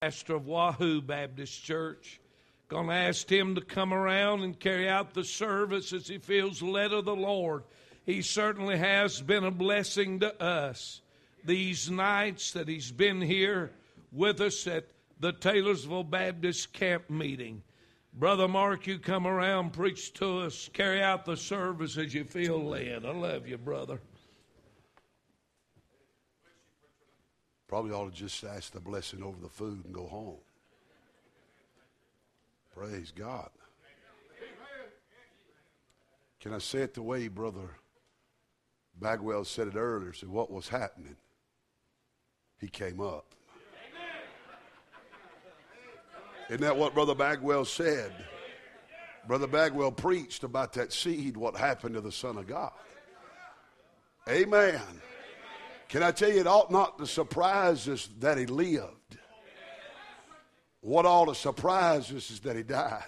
Pastor of Wahoo Baptist Church. Going to ask him to come around and carry out the service as he feels led of the Lord. He certainly has been a blessing to us these nights that he's been here with us at the Taylorsville Baptist Camp Meeting. Brother Mark, you come around, preach to us, carry out the service as you feel led. I love you, brother. Probably ought to just ask the blessing over the food and go home. Praise God. Can I say it the way Brother Bagwell said it earlier? Said what was happening? He came up. Isn't that what Brother Bagwell said? Brother Bagwell preached about that seed, what happened to the Son of God. Amen. Can I tell you, it ought not to surprise us that he lived. What ought to surprise us is that he died.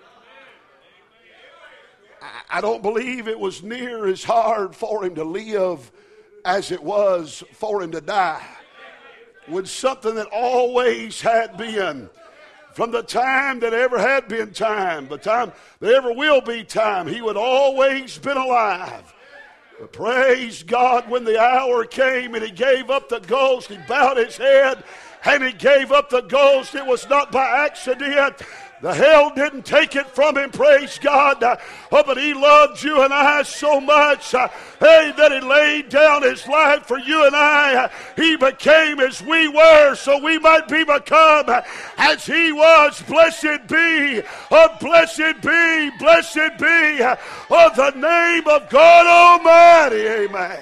I don't believe it was near as hard for him to live as it was for him to die. With something that always had been, from the time that ever had been time, the time there ever will be time, he would always been alive. But praise God, when the hour came and he gave up the ghost, he bowed his head and he gave up the ghost. It was not by accident. The hell didn't take it from him, praise God. But he loved you and I so much, that he laid down his life for you and I. He became as we were so we might be become as he was. Blessed be, blessed be, blessed be the name of God Almighty. Amen.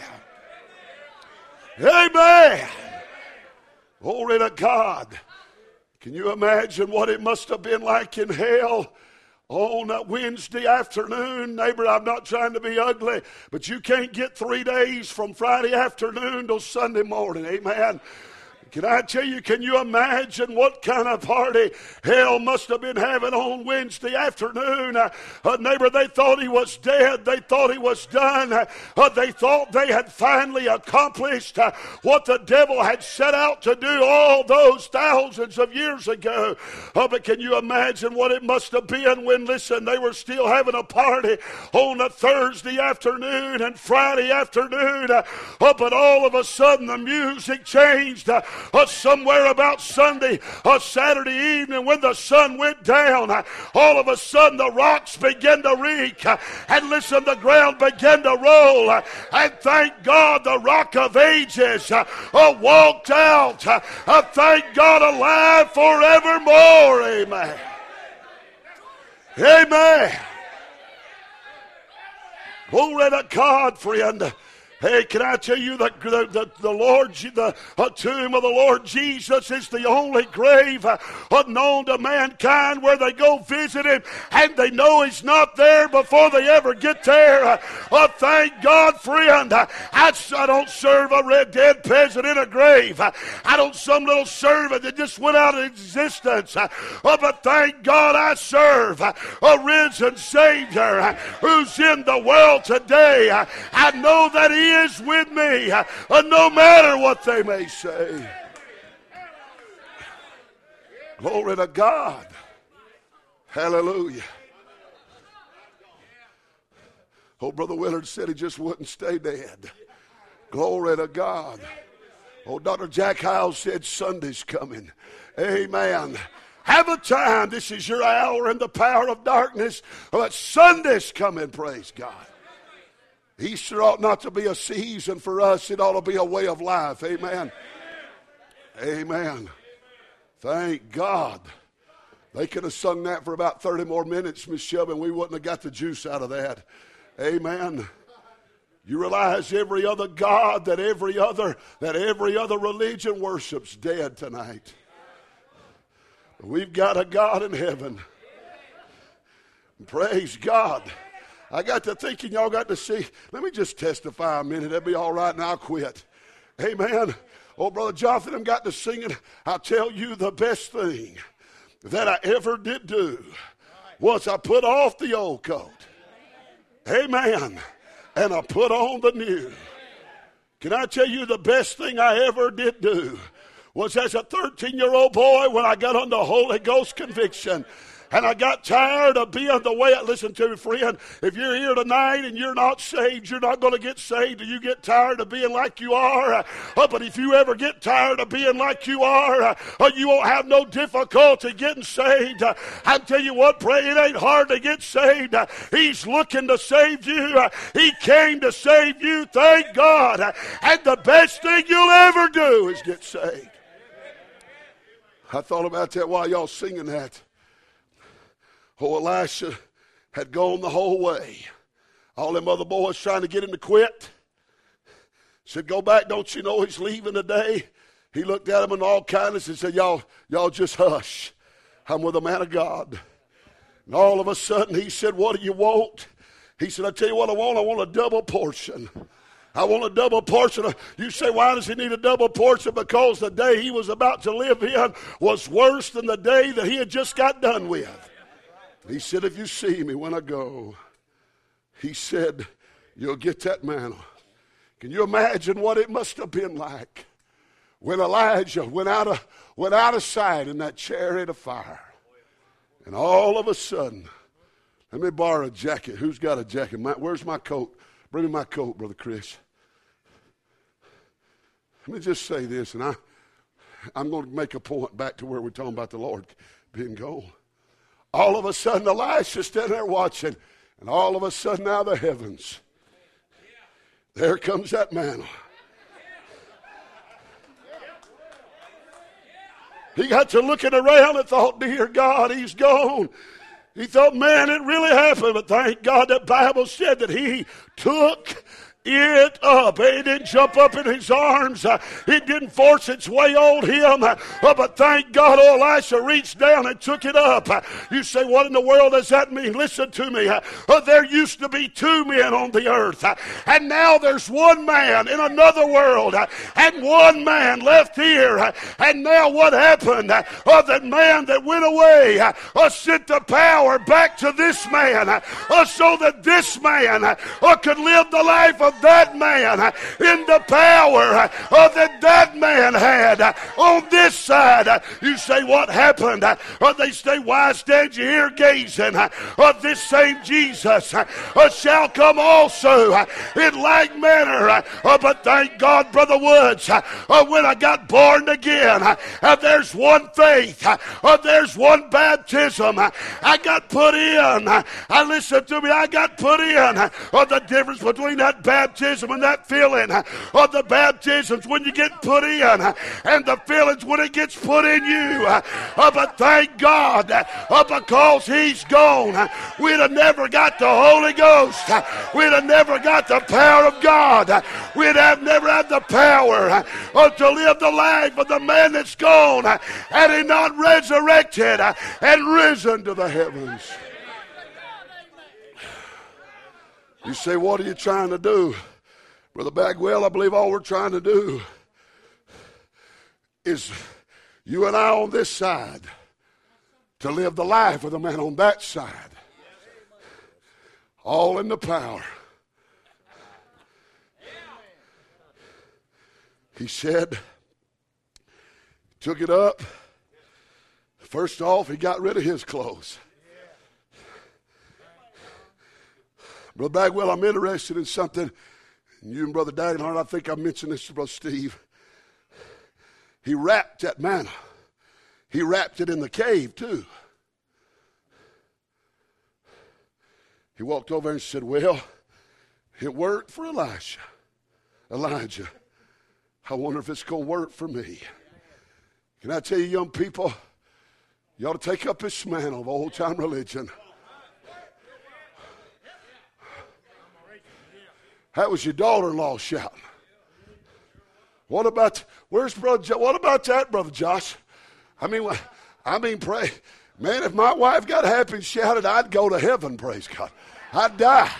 Amen. Glory to God. Can you imagine what it must have been like in hell on that Wednesday afternoon? Neighbor, I'm not trying to be ugly, but you can't get 3 days from Friday afternoon till Sunday morning. Amen. Can I tell you, can you imagine what kind of party hell must have been having on Wednesday afternoon? Neighbor, they thought he was dead. They thought he was done. They thought they had finally accomplished what the devil had set out to do all those thousands of years ago. But can you imagine what it must have been when, listen, they were still having a party on a Thursday afternoon and Friday afternoon. But all of a sudden the music changed. Somewhere about Sunday or Saturday evening when the sun went down, all of a sudden the rocks began to reek, and listen, the ground began to roll, and thank God the Rock of Ages walked out. Thank God, alive forevermore. Amen. Amen. Glory to God, friend. Hey, can I tell you that the Lord, the tomb of the Lord Jesus is the only grave known to mankind where they go visit him and they know he's not there before they ever get there. Thank God, friend. I don't serve a red dead peasant in a grave. I don't some little servant that just went out of existence. But thank God I serve a risen Savior who's in the world today. I know that he is with me, no matter what they may say. Glory to God. Hallelujah. Oh, Brother Willard said he just wouldn't stay dead. Glory to God. Oh, Dr. Jack Howell said Sunday's coming. Amen. Have a time. This is your hour in the power of darkness. But Sunday's coming, praise God. Easter ought not to be a season for us. It ought to be a way of life. Amen. Amen. Thank God. They could have sung that for about 30 more minutes, Miss Shelby, and we wouldn't have got the juice out of that. Amen. You realize every other God that every other religion worships dead tonight. We've got a God in heaven. Praise God. I got to thinking y'all got to see. Let me just testify a minute. That'll be all right, and I'll quit. Amen. Oh, Brother Jonathan, got to singing. I'll tell you the best thing that I ever did do was I put off the old coat. Amen. And I put on the new. Can I tell you the best thing I ever did do was as a 13-year-old boy when I got under Holy Ghost conviction. And I got tired of being the way. Listen to me, friend. If you're here tonight and you're not saved, you're not going to get saved. Do you get tired of being like you are? But if you ever get tired of being like you are, you won't have no difficulty getting saved. I tell you what, pray, it ain't hard to get saved. He's looking to save you. He came to save you, thank God. And the best thing you'll ever do is get saved. I thought about that while y'all singing that. Oh, Elisha had gone the whole way. All them other boys trying to get him to quit. Said, go back, don't you know he's leaving today? He looked at him in all kindness and said, y'all just hush. I'm with a man of God. And all of a sudden he said, what do you want? He said, I tell you what I want a double portion. I want a double portion. You say, why does he need a double portion? Because the day he was about to live in was worse than the day that he had just got done with. He said, if you see me when I go, he said, you'll get that mantle. Can you imagine what it must have been like when Elijah went out of sight in that chariot of fire? And all of a sudden, let me borrow a jacket. Who's got a jacket? Where's my coat? Bring me my coat, Brother Chris. Let me just say this, and I'm going to make a point back to where we're talking about the Lord being gone. All of a sudden, Elisha's standing there watching, and all of a sudden, out of the heavens, there comes that mantle. He got to looking around and thought, dear God, he's gone. He thought, man, it really happened. But thank God that Bible said that he took it up. It didn't jump up in his arms. It didn't force its way on him. But thank God, Elisha reached down and took it up. You say, what in the world does that mean? Listen to me. There used to be two men on the earth. And now there's one man in another world. And one man left here. And now what happened? That man that went away sent the power back to this man so that this man could live the life of that man in the power that man had on this side. You say, what happened? They say, why stand you here gazing? This same Jesus shall come also in like manner. But thank God, Brother Woods, when I got born again, there's one faith, there's one baptism. I got put in. Listen to me, I got put in. The difference between that baptism and that feeling of the baptisms when you get put in and the feelings when it gets put in you. But thank God because he's gone, we'd have never got the Holy Ghost. We'd have never got the power of God. We'd have never had the power to live the life of the man that's gone had he not resurrected and risen to the heavens. You say, what are you trying to do? Brother Bagwell, I believe all we're trying to do is you and I on this side to live the life of the man on that side. All in the power. He said, took it up. First off, he got rid of his clothes. Brother Bagwell, I'm interested in something. And you and Brother Dagenhart, I think I mentioned this to Brother Steve. He wrapped that manna. He wrapped it in the cave too. He walked over and said, well, it worked for Elijah. I wonder if it's going to work for me. Can I tell you, young people, you ought to take up this mantle of old-time religion. That was your daughter-in-law shouting. What about that, Brother Josh? I mean, pray. Man, if my wife got happy and shouted, I'd go to heaven, praise God. I'd die.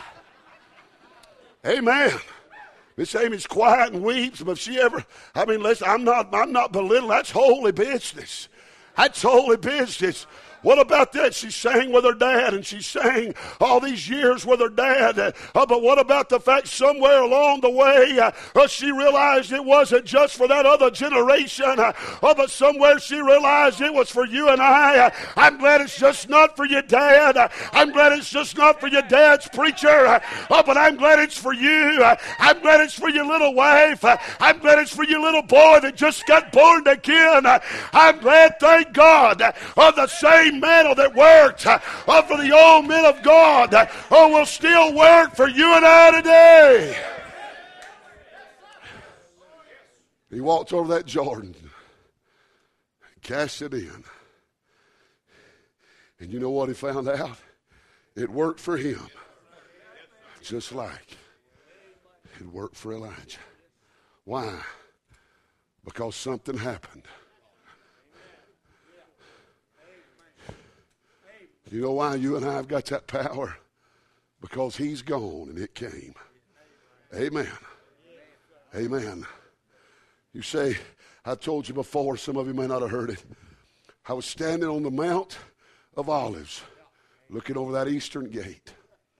Amen. Miss Amy's quiet and weeps, but if she ever, listen, I'm not belittling. That's holy business. That's holy business. What about that? She sang with her dad, and she sang all these years with her dad. But what about the fact somewhere along the way, she realized it wasn't just for that other generation, but somewhere she realized it was for you and I. I'm glad it's just not for your dad. I'm glad it's just not for your dad's preacher, but I'm glad it's for you. I'm glad it's for your little wife. I'm glad it's for your little boy that just got born again. I'm glad, thank God, of the same mantle that worked for the old men of God will still work for you and I today. He walked over that Jordan, cast it in. And you know what he found out? It worked for him, just like it worked for Elijah. Why? Because something happened. You know why you and I have got that power? Because he's gone and it came. Amen. Amen. You say, I told you before, some of you may not have heard it. I was standing on the Mount of Olives looking over that eastern gate.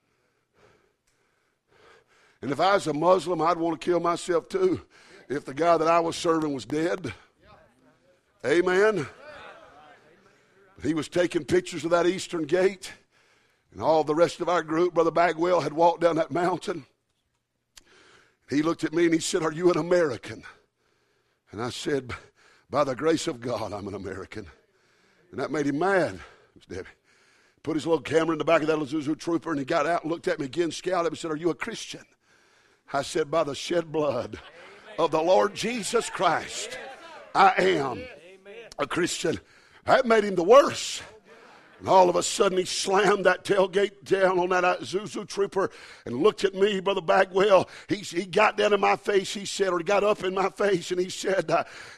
And if I was a Muslim, I'd want to kill myself too if the guy that I was serving was dead. Amen. He was taking pictures of that eastern gate, and all the rest of our group, Brother Bagwell, had walked down that mountain. He looked at me and he said, are you an American? And I said, by the grace of God, I'm an American. And that made him mad. It was Debbie. Put his little camera in the back of that Zuzu trooper, and he got out and looked at me again, scowled at me and said, are you a Christian? I said, by the shed blood of the Lord Jesus Christ, I am a Christian. That made him the worse. And all of a sudden he slammed that tailgate down on that Zuzu trooper and looked at me, Brother Bagwell. He got down in my face, he said, or he got up in my face, and he said,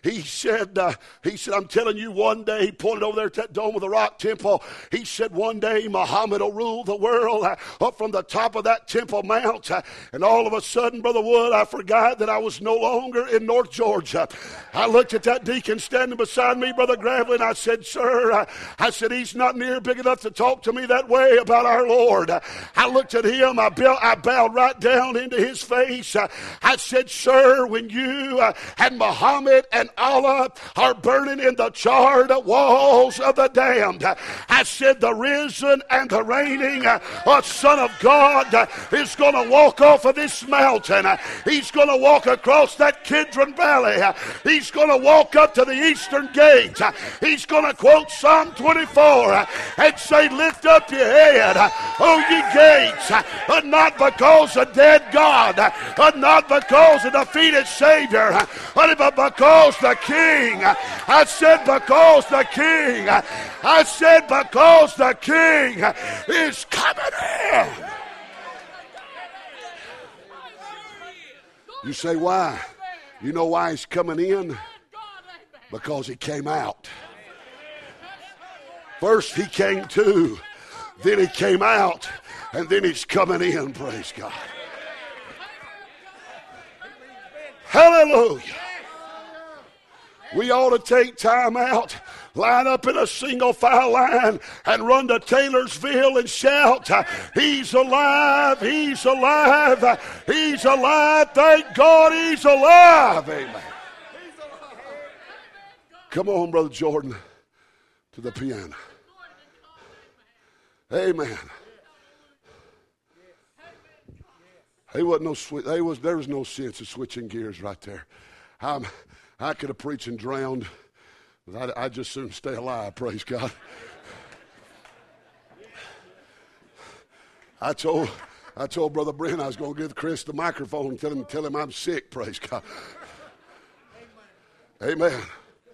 I'm telling you, one day, he pointed over there to that Dome of the Rock temple. He said, one day Muhammad will rule the world up from the top of that Temple Mount. And all of a sudden, Brother Wood, I forgot that I was no longer in North Georgia. I looked at that deacon standing beside me, Brother Gravely, and I said, sir, I said, he's not near big enough to talk to me that way about our Lord. I looked at him, I bowed right down into his face. I said, sir, when you and Muhammad and Allah are burning in the charred walls of the damned, I said, the risen and the reigning Son of God is going to walk off of this mountain. He's going to walk across that Kidron Valley. He's going to walk up to the eastern gate. He's going to quote Psalm 24 and say, lift up your head, O ye gates, not because of dead God, not because of defeated Savior, but because the King. I said because the King. I said because the King is coming in. You say why? You know why he's coming in? Because he came out. First he came to, then he came out, and then he's coming in, praise God. Hallelujah. We ought to take time out, line up in a single file line, and run to Taylorsville and shout, he's alive, he's alive, he's alive, thank God he's alive. Amen. Come on, Brother Jordan, to the piano. Amen. There was no sense of switching gears right there. I could have preached and drowned, but I just soon stay alive, praise God. I told Brother Brent I was going to give Chris the microphone and tell him I'm sick, praise God. Amen.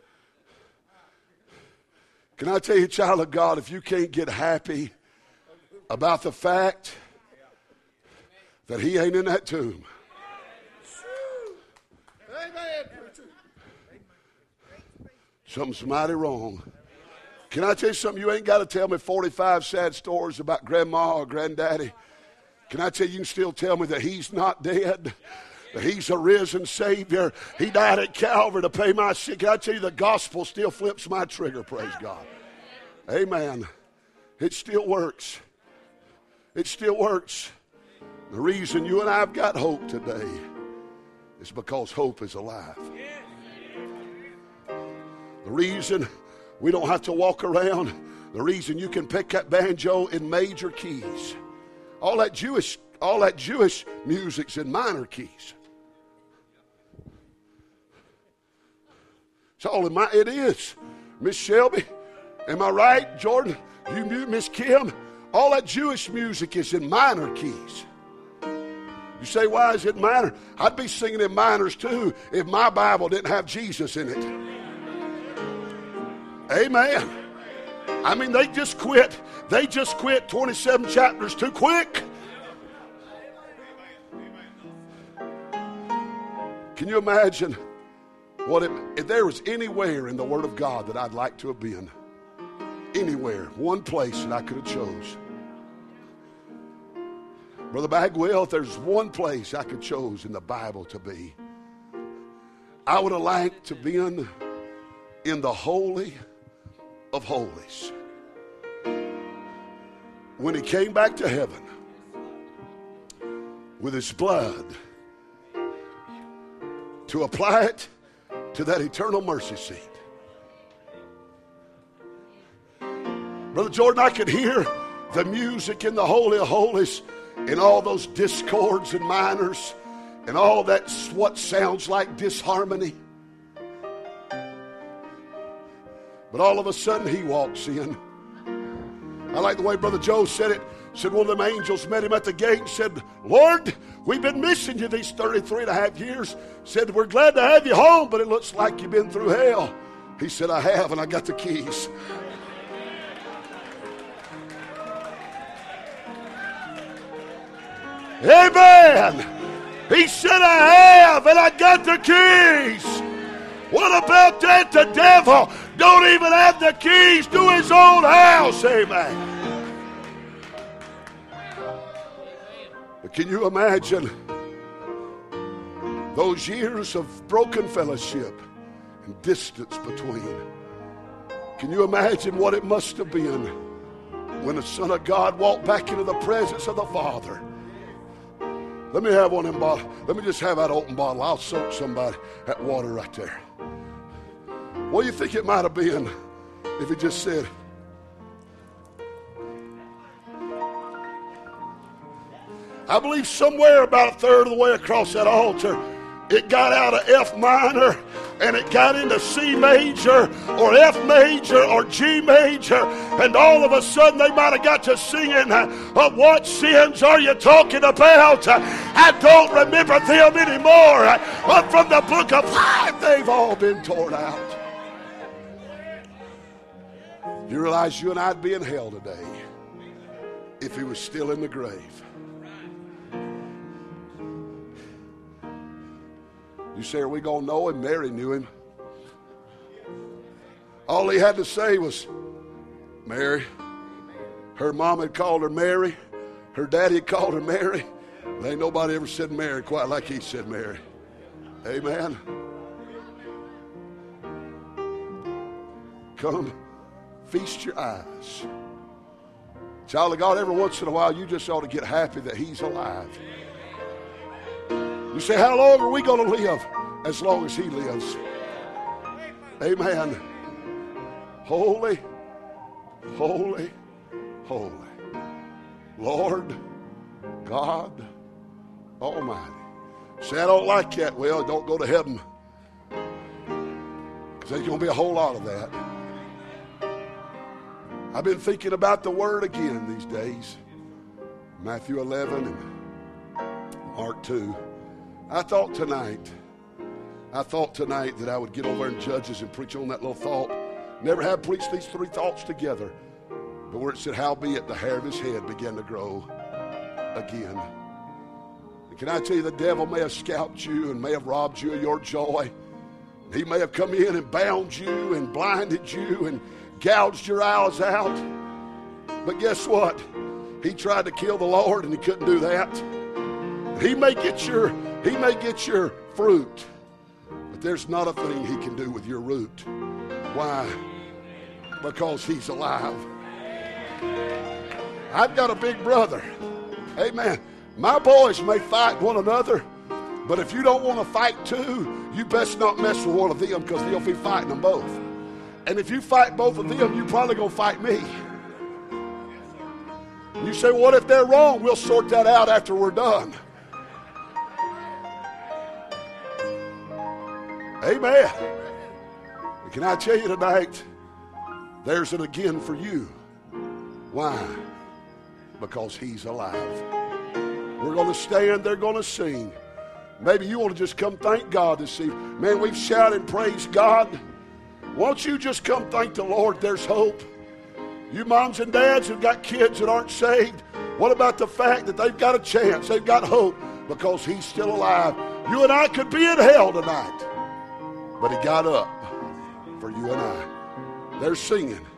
Can I tell you, child of God, if you can't get happy about the fact that he ain't in that tomb, something's mighty wrong. Can I tell you something? You ain't got to tell me 45 sad stories about grandma or granddaddy. Can I tell you, you can still tell me that he's not dead, that he's a risen Savior. He died at Calvary to pay my sin. Can I tell you, the gospel still flips my trigger, praise God. Amen. It still works. It still works. The reason you and I have got hope today is because hope is alive. The reason we don't have to walk around, the reason you can pick that banjo in major keys, all that Jewish music's in minor keys. It's all in my, it is. Miss Shelby, am I right? Jordan, you, Miss Kim, all that Jewish music is in minor keys. You say, why is it minor? I'd be singing in minors too if my Bible didn't have Jesus in it. Amen. I mean, they just quit 27 chapters too quick. Can you imagine if there was anywhere in the Word of God that I'd like to have been? Anywhere, one place that I could have chose. Brother Bagwell, if there's one place I could chose in the Bible to be, I would have liked to be in the Holy of Holies. When he came back to heaven with his blood to apply it to that eternal mercy seat. Brother Jordan, I could hear the music in the Holy of Holies and all those discords and minors and all that what sounds like disharmony. But all of a sudden he walks in. I like the way Brother Joe said it. Said one of them angels met him at the gate and said, Lord, we've been missing you these 33 and a half years. Said, we're glad to have you home, but it looks like you've been through hell. He said, I have, and I got the keys. Amen. He said, I have, and I got the keys. What about that? The devil don't even have the keys to his own house. Amen. But can you imagine those years of broken fellowship and distance between? Can you imagine what it must have been when the Son of God walked back into the presence of the Father? Let me have one of them bottles. Let me just have that open bottle. I'll soak somebody that water right there. What do you think it might have been if he just said, I believe somewhere about a third of the way across that altar, it got out of F minor and it got into C major or F major or G major, and all of a sudden they might have got to singing, but what sins are you talking about? I don't remember them anymore. But from the book of life, they've all been torn out. You realize you and I'd be in hell today if he was still in the grave. You say, are we going to know him? Mary knew him. All he had to say was, Mary. Her mom had called her Mary. Her daddy had called her Mary. But ain't nobody ever said Mary quite like he said Mary. Amen. Come, feast your eyes. Child of God, every once in a while, you just ought to get happy that he's alive. You say, how long are we going to live? As long as he lives. Amen. Holy, holy, holy. Lord God Almighty. Say, I don't like that. Well, don't go to heaven. Because there's going to be a whole lot of that. I've been thinking about the Word again these days. Matthew 11 and Mark 2. I thought tonight that I would get over in Judges and preach on that little thought. Never have preached these three thoughts together. But where it said, howbeit the hair of his head began to grow again. And can I tell you, the devil may have scalped you and may have robbed you of your joy. He may have come in and bound you and blinded you and gouged your eyes out. But guess what? He tried to kill the Lord and he couldn't do that. He may get your fruit, but there's not a thing he can do with your root. Why? because he's alive. I've got a big brother. Amen. My boys may fight one another, but if you don't want to fight too, you best not mess with one of them because they'll be fighting them both. And if you fight both of them, you're probably going to fight me. You say, what if they're wrong? We'll sort that out after we're done. Amen. And can I tell you tonight, there's an again for you. Why? Because he's alive. We're going to stand, they're going to sing. Maybe you want to just come thank God this evening. Man, we've shouted and praised God. Won't you just come thank the Lord? There's hope. You moms and dads who've got kids that aren't saved, what about the fact that they've got a chance? They've got hope because he's still alive. You and I could be in hell tonight, but he got up for you and I. They're singing.